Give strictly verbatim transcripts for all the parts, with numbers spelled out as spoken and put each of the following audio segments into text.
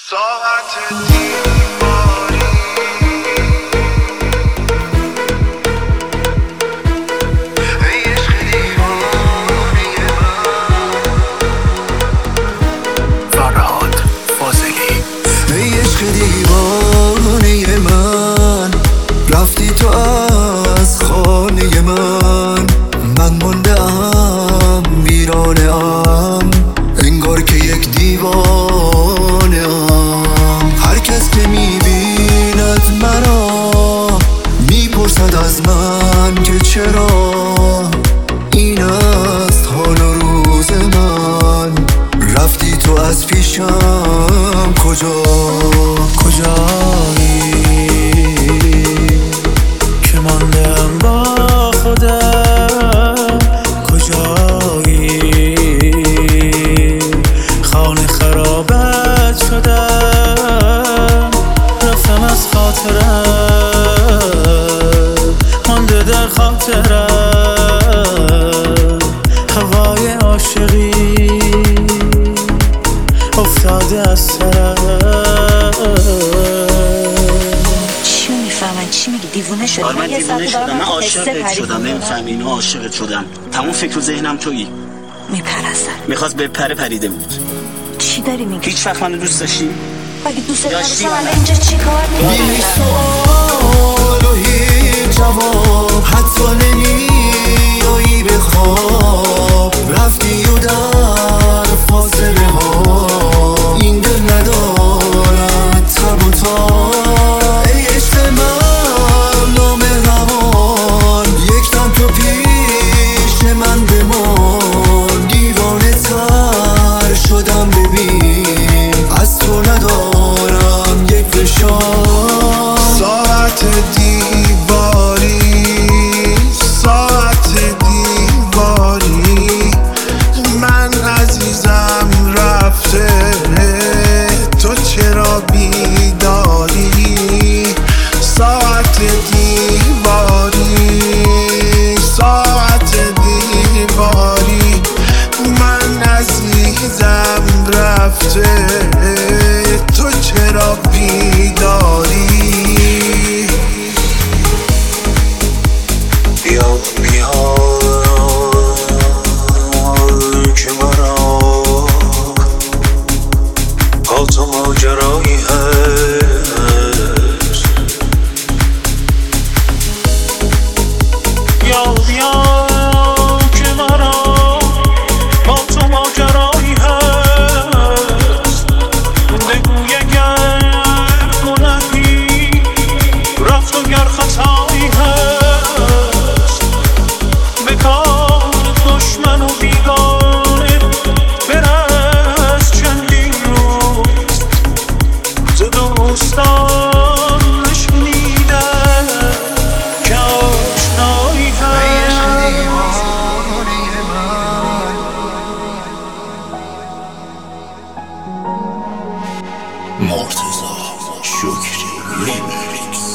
ساعت دیواری ای عشق دیواری من فرهاد فاضلی ای عشق دیوانه من رفتی تو از خانه من من مانده ام ویرانه ام انگار که یک دیوانه ام هر کس که میبیند مرا میپرسد از من که چرا این است حال و روز من رفتی تو از پیشم کجا کجایی که ماندم با خودم کجایی خانه خرابت شدم رفتم از خاطرم مانده در خاطرم هوای عاشقی افتاده از سرم چی میفهمن چی میگی دیوونه شدم من دیوونه شدم من عاشقت شدم نمیفهمی اینو عاشقت شدم تمام فکر و ذهنم تویی میپرستم میخواست به پره پریده بود چی داری میگی؟ هیچ وقت منو دوست داشتی؟ اگه دوست داشتی داشتم الان اینجا چی کار میکنم؟ هیچ سوال و هیچ جواب حتی نمیایی به خواب رفتی و در فاصله ها این دل ندارد تب و تاب ای عشق من نامهربان یک دم تو پیش من بمان دیوانه تر شدم ببین از تو ندارم یک فشار ساعت دیواری ساعت دیواری من عزیزم رفته تو چرا بیداری ساعت دیواری ساعت دیواری من عزیزم رفته تو چرا بیداری یاد میاد که مرا با تو ماجرایی هست یاد میاد که مرا با تو ماجرایی هست بگوی اگر گناهی رفت و گر خطایی هست به کار دشمن و بیگانه برست چندین روز ز دوستان نشنیدم که آشنایی هست مرتضی شکری ریمیکس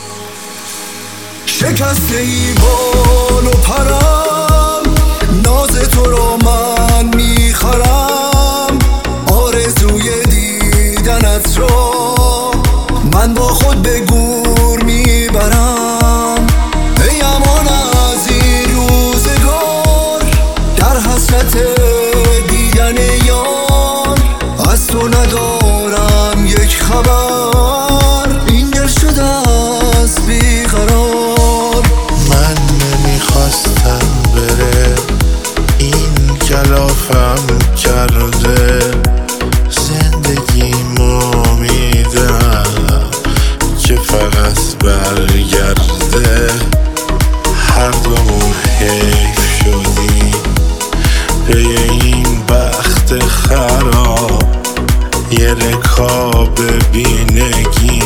شکسته ای بال و پرم ناز تو رو من میخرم آرزوی دیدنت رو من با خود به گور میبرم ای امان از این روزگار در حسرت دیدن یار از تو ندارم یک خبر این دل شده است بیقرار من نمیخواستم بره این کلافم کرده زندگیمو میدم که فقط برگرده هر دومون حیف شدی به این بخت خراب یه رکاب بینگی